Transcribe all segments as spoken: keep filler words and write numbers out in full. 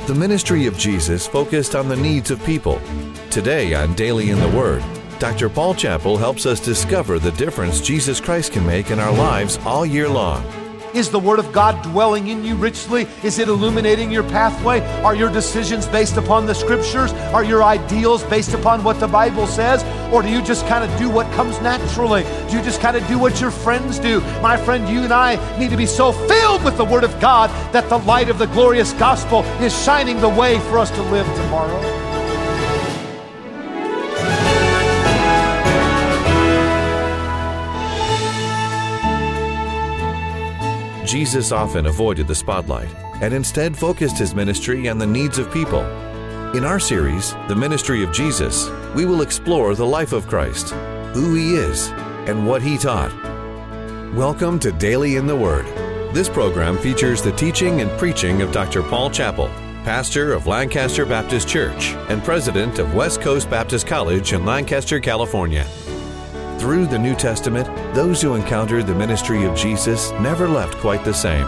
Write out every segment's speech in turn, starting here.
the ministry of Jesus focused on the needs of people. Today on Daily in the Word, Doctor Paul Chappell helps us discover the difference Jesus Christ can make in our lives all year long. Is the Word of God dwelling in you richly? Is it illuminating your pathway? Are your decisions based upon the Scriptures? Are your ideals based upon what the Bible says? Or do you just kind of do what comes naturally? Do you just kind of do what your friends do? My friend, you and I need to be so filled with the Word of God that the light of the glorious gospel is shining the way for us to live tomorrow. Jesus often avoided the spotlight and instead focused his ministry on the needs of people. In our series, The Ministry of Jesus, we will explore the life of Christ, who he is, and what he taught. Welcome to Daily in the Word. This program features the teaching and preaching of Doctor Paul Chappell, pastor of Lancaster Baptist Church and president of West Coast Baptist College in Lancaster, California. Through the New Testament, those who encountered the ministry of Jesus never left quite the same.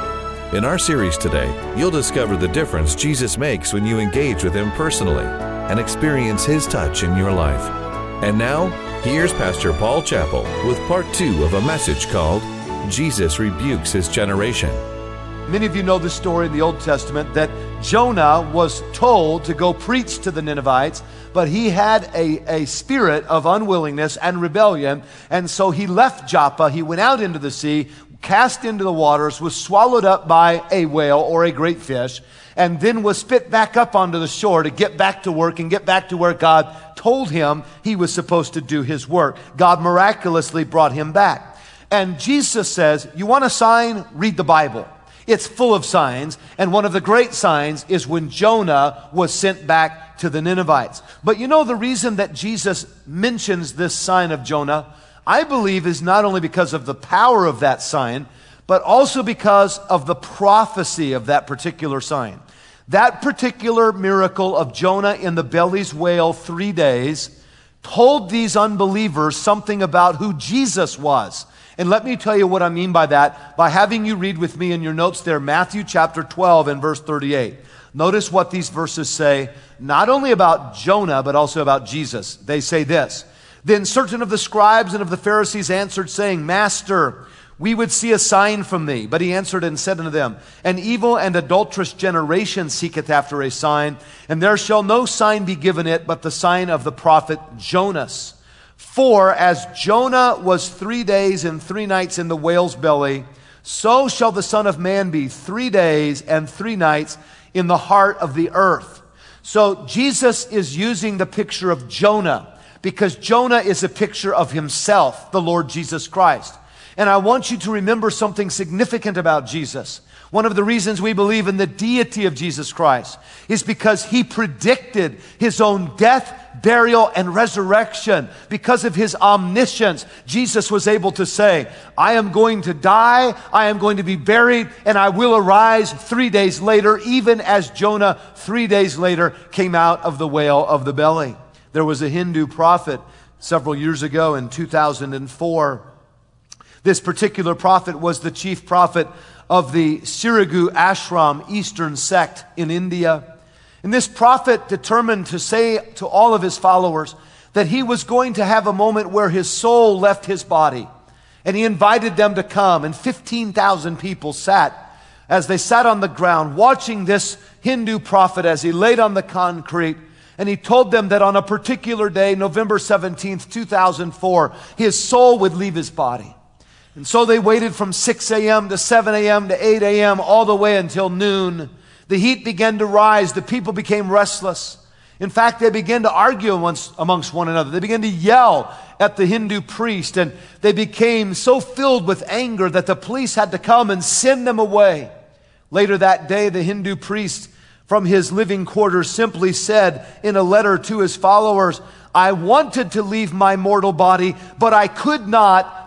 In our series today, you'll discover the difference Jesus makes when you engage with him personally and experience his touch in your life. And now, here's Pastor Paul Chappell with part two of a message called Jesus Rebukes His Generation. Many of you know the story in the Old Testament that Jonah was told to go preach to the Ninevites, but he had a, a spirit of unwillingness and rebellion, and so he left Joppa. He went out into the sea, cast into the waters, was swallowed up by a whale or a great fish, and then was spit back up onto the shore to get back to work and get back to where God told him he was supposed to do his work. God miraculously brought him back. And Jesus says, you want a sign? Read the Bible. It's full of signs, and one of the great signs is when Jonah was sent back to the Ninevites. But you know the reason that Jesus mentions this sign of Jonah, I believe, is not only because of the power of that sign, but also because of the prophecy of that particular sign. That particular miracle of Jonah in the belly's whale three days told these unbelievers something about who Jesus was. And let me tell you what I mean by that by having you read with me in your notes there, Matthew chapter twelve and verse thirty-eight. Notice what these verses say, not only about Jonah, but also about Jesus. They say this, then certain of the scribes and of the Pharisees answered, saying, Master, we would see a sign from thee. But he answered and said unto them, an evil and adulterous generation seeketh after a sign, and there shall no sign be given it but the sign of the prophet Jonas. For as Jonah was three days and three nights in the whale's belly, so shall the Son of Man be three days and three nights in the heart of the earth. So Jesus is using the picture of Jonah because Jonah is a picture of himself, the Lord Jesus Christ. And I want you to remember something significant about Jesus. One of the reasons we believe in the deity of Jesus Christ is because he predicted his own death, burial, and resurrection. Because of his omniscience, Jesus was able to say, I am going to die, I am going to be buried, and I will arise three days later, even as Jonah three days later came out of the whale of the belly. There was a Hindu prophet several years ago in two thousand four. This particular prophet was the chief prophet of the Sirigu Ashram Eastern sect in India. And this prophet determined to say to all of his followers that he was going to have a moment where his soul left his body. And he invited them to come, and fifteen thousand people sat as they sat on the ground watching this Hindu prophet as he laid on the concrete. And he told them that on a particular day, November seventeenth, two thousand four, his soul would leave his body. And so they waited from six a.m. to seven a.m. to eight a.m. all the way until noon. The heat began to rise. The people became restless. In fact, they began to argue amongst, amongst one another. They began to yell at the Hindu priest, and they became so filled with anger that the police had to come and send them away. Later that day, the Hindu priest from his living quarters simply said in a letter to his followers, I wanted to leave my mortal body, but I could not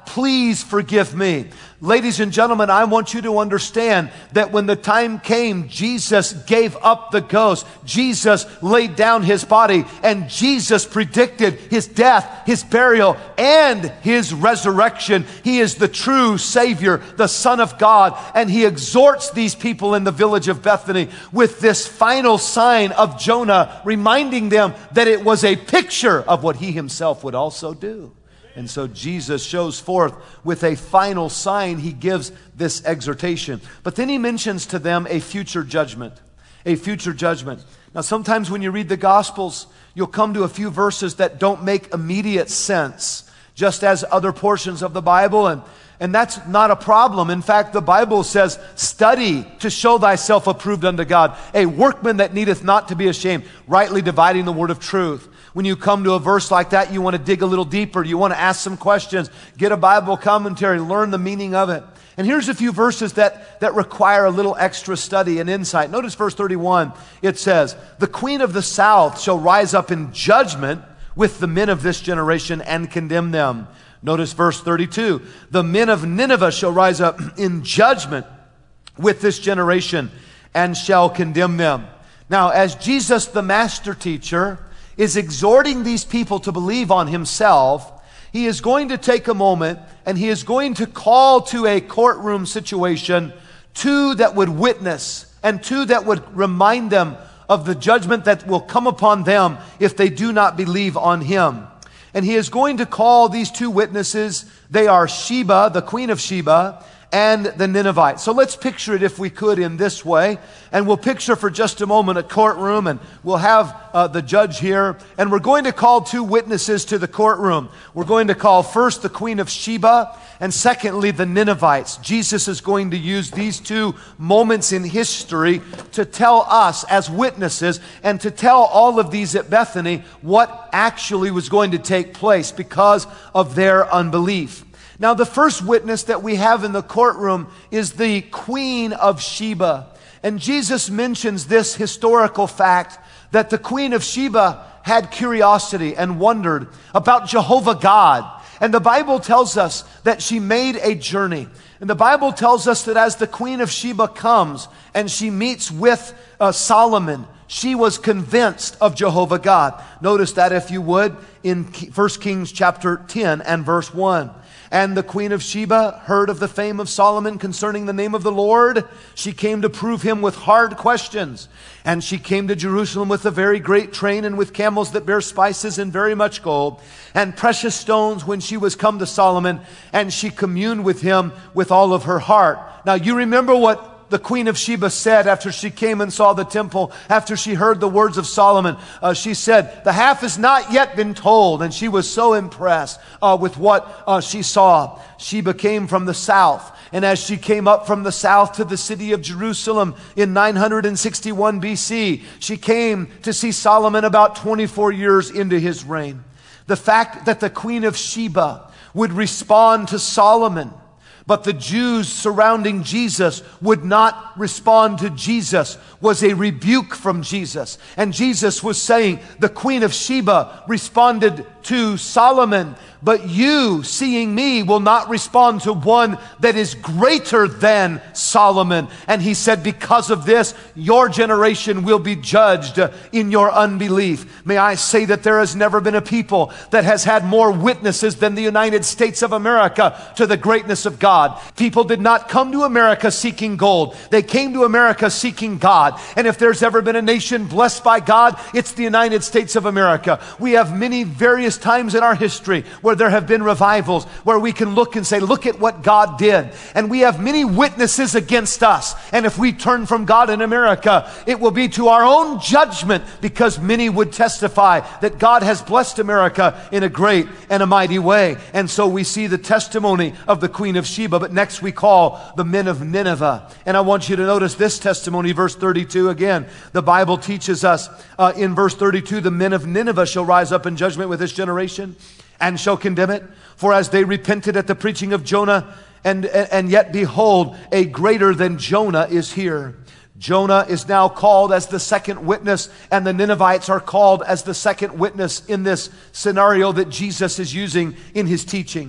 please forgive me. Ladies and gentlemen, I want you to understand that when the time came, Jesus gave up the ghost. Jesus laid down his body, and Jesus predicted his death, his burial, and his resurrection. He is the true Savior, the Son of God, and he exhorts these people in the village of Bethany with this final sign of Jonah, reminding them that it was a picture of what he himself would also do. And so Jesus shows forth with a final sign. He gives this exhortation. But then he mentions to them a future judgment. A future judgment. Now sometimes when you read the Gospels, you'll come to a few verses that don't make immediate sense, just as other portions of the Bible. And, and that's not a problem. In fact, the Bible says, study to show thyself approved unto God, a workman that needeth not to be ashamed, rightly dividing the word of truth. When you come to a verse like that, you want to dig a little deeper. You want to ask some questions, get a Bible commentary, learn the meaning of it. And here's a few verses that, that require a little extra study and insight. Notice verse thirty-one. It says, the queen of the south shall rise up in judgment with the men of this generation and condemn them. Notice verse thirty-two. The men of Nineveh shall rise up in judgment with this generation and shall condemn them. Now, as Jesus, the master teacher, is exhorting these people to believe on himself, he is going to take a moment and he is going to call to a courtroom situation two that would witness and two that would remind them of the judgment that will come upon them if they do not believe on him. And he is going to call these two witnesses. They are Sheba, the queen of Sheba, and the Ninevites. So let's picture it, if we could, in this way. And we'll picture for just a moment a courtroom, and we'll have uh, the judge here. And we're going to call two witnesses to the courtroom. We're going to call first the queen of Sheba, and secondly the Ninevites. Jesus is going to use these two moments in history to tell us as witnesses and to tell all of these at Bethany what actually was going to take place because of their unbelief. Now, the first witness that we have in the courtroom is the queen of Sheba. And Jesus mentions this historical fact that the queen of Sheba had curiosity and wondered about Jehovah God. And the Bible tells us that she made a journey. And the Bible tells us that as the queen of Sheba comes and she meets with uh, Solomon, she was convinced of Jehovah God. Notice that, if you would, in First Kings chapter ten and verse one. And the queen of Sheba heard of the fame of Solomon concerning the name of the Lord. She came to prove him with hard questions. And she came to Jerusalem with a very great train and with camels that bear spices and very much gold and precious stones when she was come to Solomon. And she communed with him with all of her heart. Now you remember what the queen of Sheba said after she came and saw the temple, after she heard the words of Solomon. Uh, she said, the half has not yet been told. And she was so impressed uh, with what uh, she saw. Sheba came from the south. And as she came up from the south to the city of Jerusalem in nine hundred sixty-one B C, she came to see Solomon about twenty-four years into his reign. The fact that the queen of Sheba would respond to Solomon, but the Jews surrounding Jesus would not respond to Jesus, was a rebuke from Jesus. And Jesus was saying, the queen of Sheba responded to Solomon, but you, seeing me, will not respond to one that is greater than Solomon. And he said, because of this, your generation will be judged in your unbelief. May I say that there has never been a people that has had more witnesses than the United States of America to the greatness of God. People did not come to America seeking gold. They came to America seeking God. And if there's ever been a nation blessed by God, it's the United States of America. We have many various times in our history where there have been revivals, where we can look and say, look at what God did. And we have many witnesses against us. And if we turn from God in America, it will be to our own judgment, because many would testify that God has blessed America in a great and a mighty way. And so we see the testimony of the queen of Sheba. But next we call the men of Nineveh. And I want you to notice this testimony, verse thirty-two again. The Bible teaches us uh, in verse thirty-two, the men of Nineveh shall rise up in judgment with this generation and shall condemn it. For as they repented at the preaching of Jonah, and, and, and yet behold, a greater than Jonah is here. Jonah is now called as the second witness, and the Ninevites are called as the second witness in this scenario that Jesus is using in his teaching.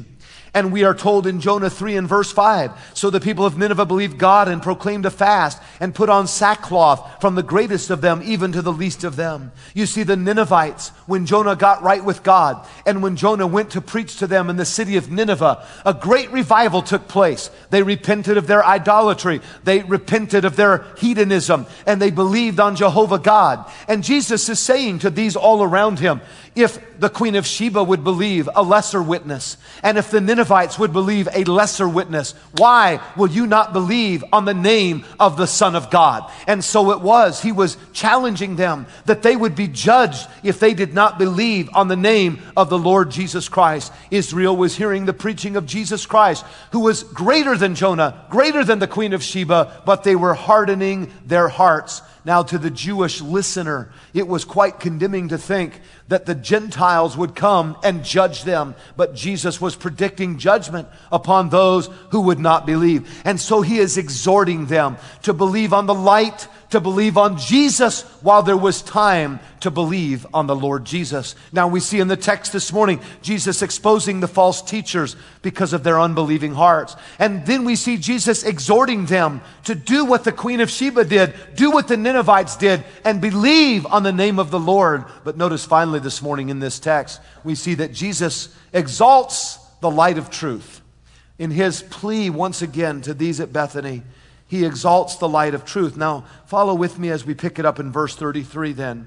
And we are told in Jonah three and verse five, so the people of Nineveh believed God and proclaimed a fast and put on sackcloth from the greatest of them even to the least of them. You see, the Ninevites, when Jonah got right with God and when Jonah went to preach to them in the city of Nineveh, a great revival took place. They repented of their idolatry. They repented of their hedonism, and they believed on Jehovah God. And Jesus is saying to these all around him, if the Queen of Sheba would believe, a lesser witness, and if the Ninevites would believe, a lesser witness, why will you not believe on the name of the Son of God? And so it was. He was challenging them that they would be judged if they did not believe on the name of the Lord Jesus Christ. Israel was hearing the preaching of Jesus Christ, who was greater than Jonah, greater than the Queen of Sheba, but they were hardening their hearts. Now, to the Jewish listener, it was quite condemning to think that the Gentiles would come and judge them. But Jesus was predicting judgment upon those who would not believe. And so he is exhorting them to believe on the light, to believe on Jesus while there was time to believe on the Lord Jesus. Now we see in the text this morning, Jesus exposing the false teachers because of their unbelieving hearts. And then we see Jesus exhorting them to do what the Queen of Sheba did, do what the Ninevites did, and believe on the name of the Lord. But notice finally this morning in this text, we see that Jesus exalts the light of truth. In his plea once again to these at Bethany, he exalts the light of truth. Now, follow with me as we pick it up in verse thirty-three then.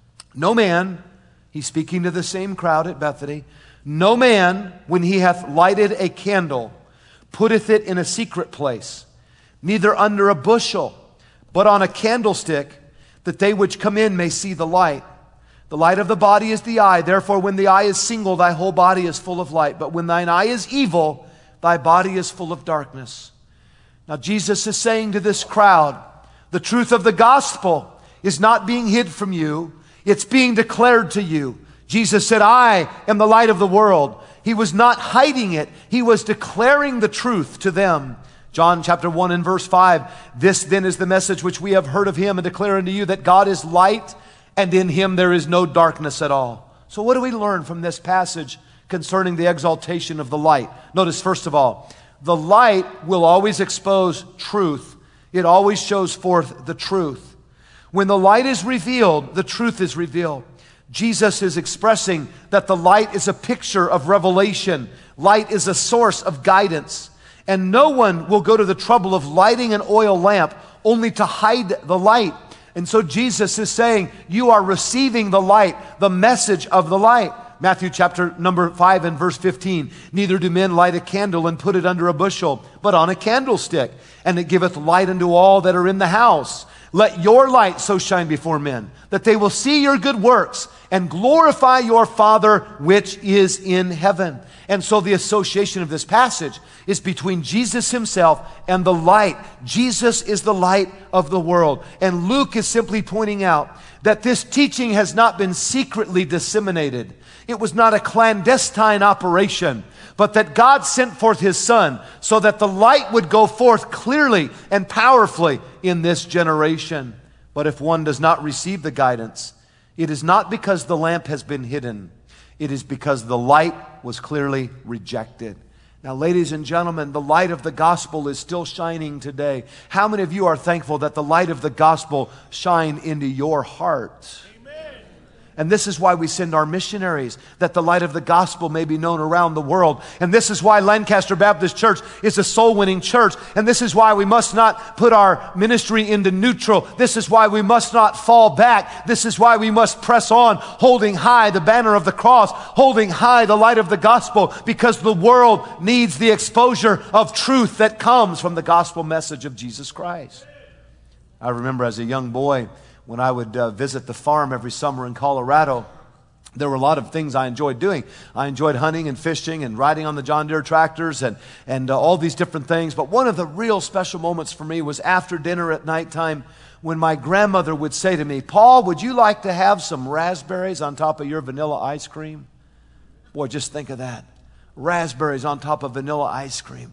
No man, he's speaking to the same crowd at Bethany, no man, when he hath lighted a candle, putteth it in a secret place, neither under a bushel, but on a candlestick, that they which come in may see the light. The light of the body is the eye. Therefore, when the eye is single, thy whole body is full of light. But when thine eye is evil, thy body is full of darkness. Now, Jesus is saying to this crowd, the truth of the gospel is not being hid from you. It's being declared to you. Jesus said, I am the light of the world. He was not hiding it. He was declaring the truth to them. John chapter one and verse five, this then is the message which we have heard of him and declare unto you, that God is light, and in him there is no darkness at all. So what do we learn from this passage concerning the exaltation of the light? Notice, first of all, the light will always expose truth. It always shows forth the truth. When the light is revealed, the truth is revealed. Jesus is expressing that the light is a picture of revelation. Light is a source of guidance. And no one will go to the trouble of lighting an oil lamp only to hide the light. And so Jesus is saying, you are receiving the light, the message of the light. Matthew chapter number five and verse fifteen. Neither do men light a candle and put it under a bushel, but on a candlestick, and it giveth light unto all that are in the house. Let your light so shine before men, that they will see your good works and glorify your Father which is in heaven. And so the association of this passage is between Jesus himself and the light. Jesus is the light of the world. And Luke is simply pointing out that this teaching has not been secretly disseminated. It was not a clandestine operation, but that God sent forth his Son so that the light would go forth clearly and powerfully in this generation. But if one does not receive the guidance, it is not because the lamp has been hidden. It is because the light was clearly rejected. Now, ladies and gentlemen, the light of the gospel is still shining today. How many of you are thankful that the light of the gospel shine into your heart? And this is why we send our missionaries, that the light of the gospel may be known around the world. And this is why Lancaster Baptist Church is a soul-winning church. And this is why we must not put our ministry into neutral. This is why we must not fall back. This is why we must press on, holding high the banner of the cross, holding high the light of the gospel, because the world needs the exposure of truth that comes from the gospel message of Jesus Christ. I remember as a young boy, when I would uh, visit the farm every summer in Colorado, there were a lot of things I enjoyed doing. I enjoyed hunting and fishing and riding on the John Deere tractors and, and uh, all these different things. But one of the real special moments for me was after dinner at nighttime when my grandmother would say to me, Paul, would you like to have some raspberries on top of your vanilla ice cream? Boy, just think of that. Raspberries on top of vanilla ice cream.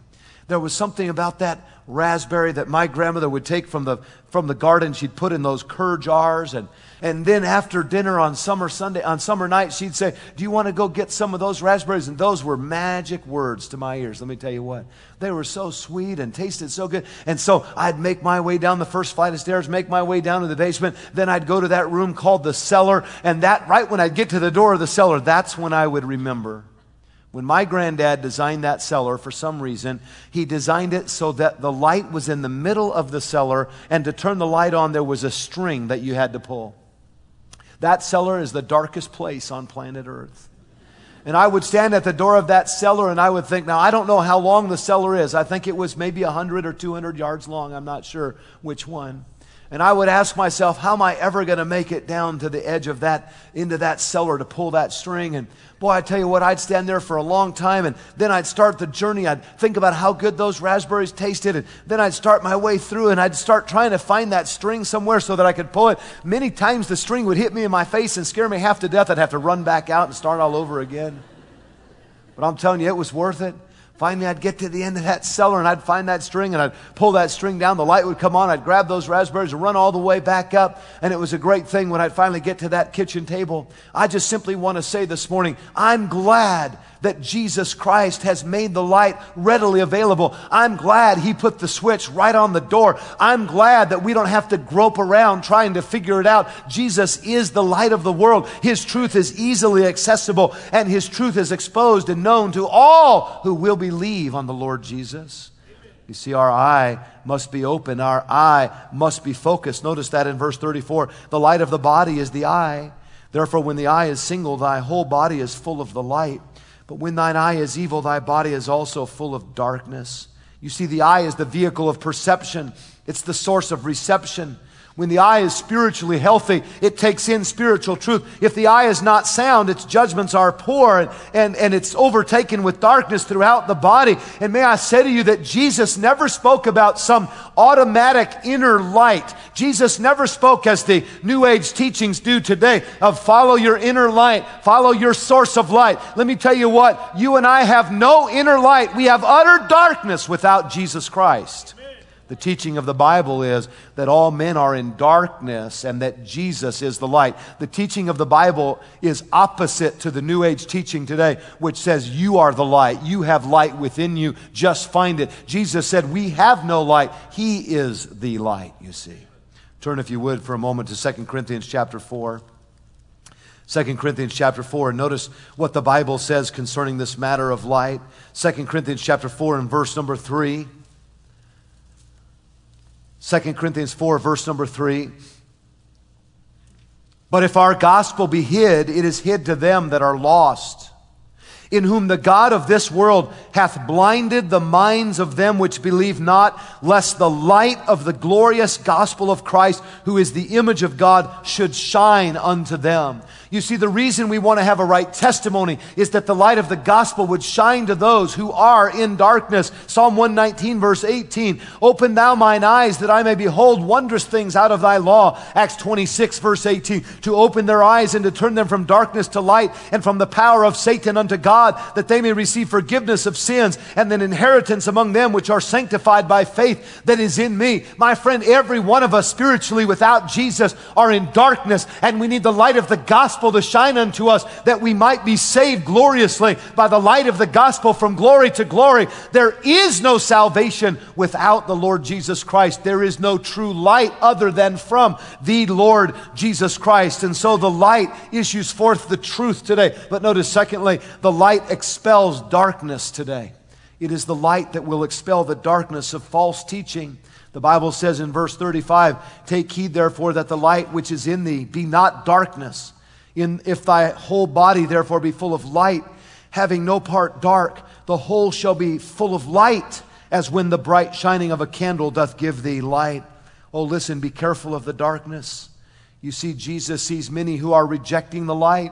there was something about that raspberry that my grandmother would take from the from the garden. She'd put in those cur jars, and and then after dinner on summer Sunday on summer night, she'd say, "Do you want to go get some of those raspberries?" And those were magic words to my ears. Let me tell you what, they were so sweet and tasted so good. And so I'd make my way down the first flight of stairs, make my way down to the basement. Then I'd go to that room called the cellar, and that right when I'd get to the door of the cellar, that's when I would remember. When my granddad designed that cellar, for some reason, he designed it so that the light was in the middle of the cellar, and to turn the light on, there was a string that you had to pull. That cellar is the darkest place on planet Earth. And I would stand at the door of that cellar, and I would think, now I don't know how long the cellar is. I think it was maybe one hundred or two hundred yards long. I'm not sure which one. And I would ask myself, how am I ever going to make it down to the edge of that, into that cellar to pull that string? And boy, I tell you what, I'd stand there for a long time, and then I'd start the journey. I'd think about how good those raspberries tasted, and then I'd start my way through, and I'd start trying to find that string somewhere so that I could pull it. Many times the string would hit me in my face and scare me half to death. I'd have to run back out and start all over again. But I'm telling you, it was worth it. Finally, I'd get to the end of that cellar, and I'd find that string, and I'd pull that string down. The light would come on. I'd grab those raspberries and run all the way back up. And it was a great thing when I'd finally get to that kitchen table. I just simply want to say this morning, I'm glad that Jesus Christ has made the light readily available. I'm glad He put the switch right on the door. I'm glad that we don't have to grope around trying to figure it out. Jesus is the light of the world. His truth is easily accessible, and His truth is exposed and known to all who will believe on the Lord Jesus. You see, our eye must be open. Our eye must be focused. Notice that in verse thirty-four. The light of the body is the eye. Therefore, when the eye is single, thy whole body is full of the light. But when thine eye is evil, thy body is also full of darkness. You see, the eye is the vehicle of perception. It's the source of reception. When the eye is spiritually healthy, it takes in spiritual truth. If the eye is not sound, its judgments are poor, and, and, and it's overtaken with darkness throughout the body. And may I say to you that Jesus never spoke about some automatic inner light. Jesus never spoke as the New Age teachings do today of follow your inner light, follow your source of light. Let me tell you what, you and I have no inner light. We have utter darkness without Jesus Christ. The teaching of the Bible is that all men are in darkness and that Jesus is the light. The teaching of the Bible is opposite to the New Age teaching today, which says you are the light. You have light within you. Just find it. Jesus said we have no light. He is the light, you see. Turn, if you would, for a moment to Second Corinthians chapter four. Second Corinthians chapter four, and notice what the Bible says concerning this matter of light. Second Corinthians chapter four and verse number three. Second Corinthians four, verse number three. But if our gospel be hid, it is hid to them that are lost, in whom the God of this world hath blinded the minds of them which believe not, lest the light of the glorious gospel of Christ, who is the image of God, should shine unto them. You see, the reason we want to have a right testimony is that the light of the gospel would shine to those who are in darkness. Psalm one nineteen, verse eighteen, open thou mine eyes that I may behold wondrous things out of thy law. Acts twenty-six, verse eighteen, to open their eyes and to turn them from darkness to light and from the power of Satan unto God, that they may receive forgiveness of sins and an inheritance among them which are sanctified by faith that is in me. My friend, every one of us spiritually without Jesus are in darkness, and we need the light of the gospel to shine unto us that we might be saved gloriously by the light of the gospel from glory to glory. There is no salvation without the Lord Jesus Christ. There is no true light other than from the Lord Jesus Christ. And so the light issues forth the truth today. But notice, secondly, the light expels darkness today. It is the light that will expel the darkness of false teaching. The Bible says in verse thirty-five, take heed therefore that the light which is in thee be not darkness. In, if thy whole body therefore be full of light, having no part dark, the whole shall be full of light, as when the bright shining of a candle doth give thee light. Oh, listen, be careful of the darkness. You see, Jesus sees many who are rejecting the light,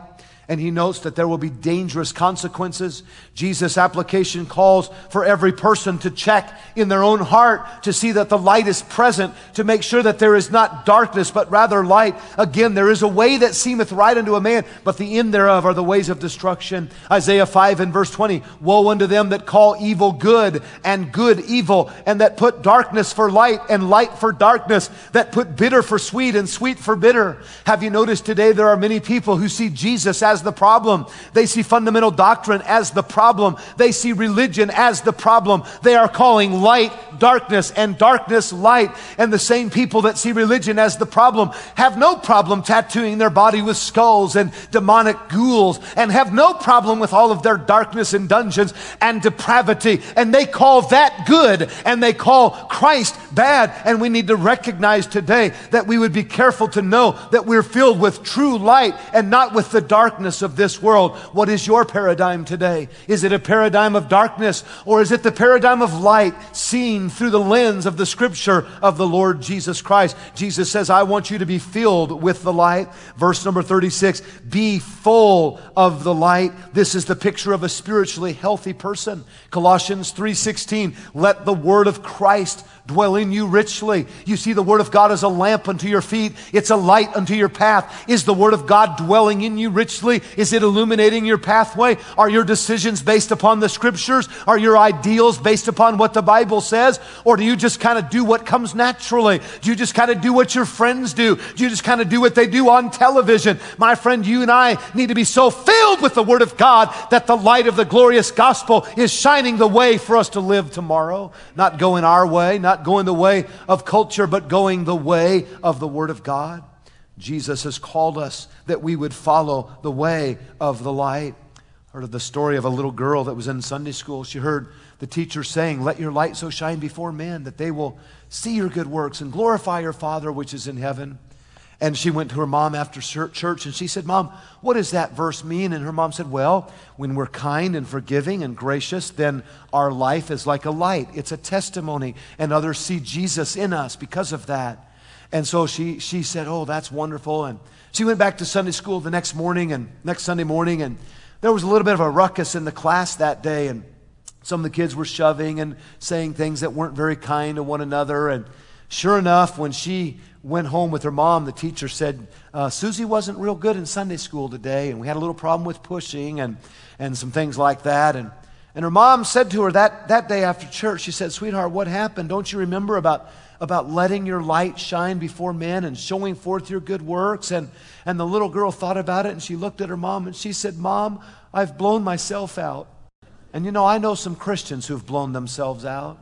and he notes that there will be dangerous consequences. Jesus' application calls for every person to check in their own heart to see that the light is present, to make sure that there is not darkness, but rather light. Again, there is a way that seemeth right unto a man, but the end thereof are the ways of destruction. Isaiah five and verse twenty, woe unto them that call evil good and good evil, and that put darkness for light and light for darkness, that put bitter for sweet and sweet for bitter. Have you noticed today there are many people who see Jesus as the problem. They see fundamental doctrine as the problem. They see religion as the problem. They are calling light darkness and darkness light. And the same people that see religion as the problem have no problem tattooing their body with skulls and demonic ghouls, and have no problem with all of their darkness and dungeons and depravity. And they call that good, and they call Christ bad. And we need to recognize today that we would be careful to know that we're filled with true light and not with the darkness of this world. What is your paradigm today? Is it a paradigm of darkness, or is it the paradigm of light seen through the lens of the scripture of the Lord Jesus Christ? Jesus says, I want you to be filled with the light. Verse number thirty-six, be full of the light. This is the picture of a spiritually healthy person. Colossians three sixteen, let the word of Christ dwell in you richly. You see, the word of God is a lamp unto your feet. It's a light unto your path. Is the word of God dwelling in you richly? Is it illuminating your pathway? Are your decisions based upon the scriptures? Are your ideals based upon what the Bible says? Or do you just kind of do what comes naturally? Do you just kind of do what your friends do? Do you just kind of do what they do on television? My friend, you and I need to be so filled with the word of God that the light of the glorious gospel is shining the way for us to live tomorrow. Not going our way, not going the way of culture, but going the way of the Word of God. Jesus has called us that we would follow the way of the light. Heard of the story of a little girl that was in Sunday school. She heard the teacher saying, let your light so shine before men that they will see your good works and glorify your Father which is in heaven. And she went to her mom after church and she said, Mom, what does that verse mean? And her mom said, well, when we're kind and forgiving and gracious, then our life is like a light. It's a testimony, and others see Jesus in us because of that. And so she she said, oh, that's wonderful. And she went back to Sunday school the next morning and next Sunday morning, and there was a little bit of a ruckus in the class that day, and some of the kids were shoving and saying things that weren't very kind to one another. And sure enough, when she went home with her mom, the teacher said, uh, Susie wasn't real good in Sunday school today, and we had a little problem with pushing and, and some things like that. And, and her mom said to her that, that day after church, she said, sweetheart, what happened? Don't you remember about, about letting your light shine before men and showing forth your good works? And, and the little girl thought about it, and she looked at her mom, and she said, Mom, I've blown myself out. And you know, I know some Christians who've blown themselves out.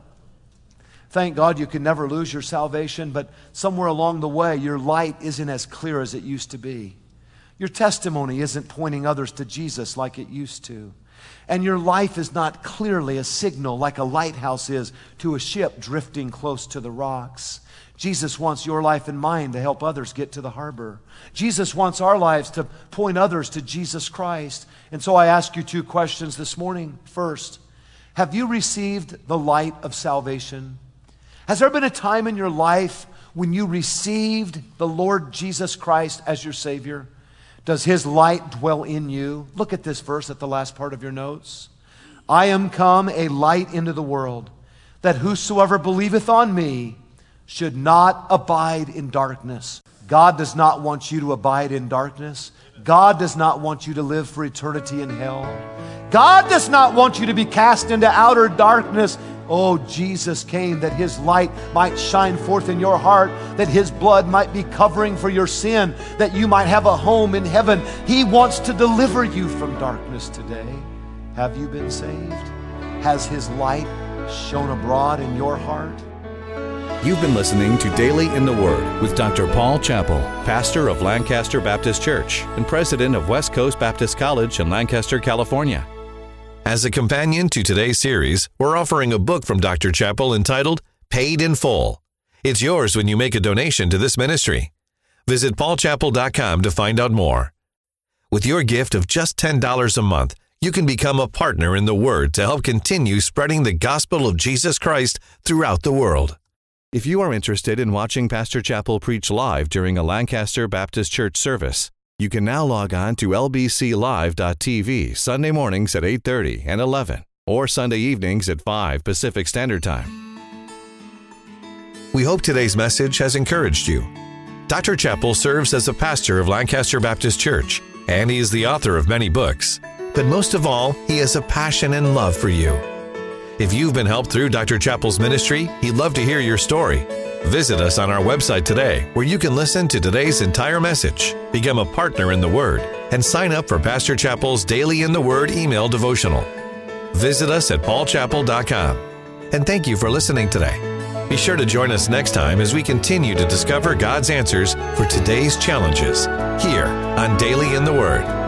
Thank God you can never lose your salvation, but somewhere along the way, your light isn't as clear as it used to be. Your testimony isn't pointing others to Jesus like it used to. And your life is not clearly a signal like a lighthouse is to a ship drifting close to the rocks. Jesus wants your life and mine to help others get to the harbor. Jesus wants our lives to point others to Jesus Christ. And so I ask you two questions this morning. First, have you received the light of salvation? Has there been a time in your life when you received the Lord Jesus Christ as your Savior? Does His light dwell in you? Look at this verse at the last part of your notes. I am come a light into the world, that whosoever believeth on me should not abide in darkness. God does not want you to abide in darkness. God does not want you to live for eternity in hell. God does not want you to be cast into outer darkness. Oh, Jesus came that His light might shine forth in your heart, that His blood might be covering for your sin, that you might have a home in heaven. He wants to deliver you from darkness today. Have you been saved? Has His light shone abroad in your heart? You've been listening to Daily in the Word with Doctor Paul Chappell, pastor of Lancaster Baptist Church and president of West Coast Baptist College in Lancaster, California. As a companion to today's series, we're offering a book from Doctor Chappell entitled Paid in Full. It's yours when you make a donation to this ministry. Visit paul chappell dot com to find out more. With your gift of just ten dollars a month, you can become a partner in the Word to help continue spreading the gospel of Jesus Christ throughout the world. If you are interested in watching Pastor Chappell preach live during a Lancaster Baptist Church service, You can now log on to L B C live dot T V Sunday mornings at eight thirty and eleven, or Sunday evenings at five Pacific Standard Time. We hope today's message has encouraged you. Doctor Chappell serves as a pastor of Lancaster Baptist Church, and he is the author of many books. But most of all, he has a passion and love for you. If you've been helped through Doctor Chappell's ministry, he'd love to hear your story. Visit us on our website today, where you can listen to today's entire message, become a partner in the Word, and sign up for Pastor Chappell's Daily in the Word email devotional. Visit us at paul chappell dot com. And thank you for listening today. Be sure to join us next time as we continue to discover God's answers for today's challenges here on Daily in the Word.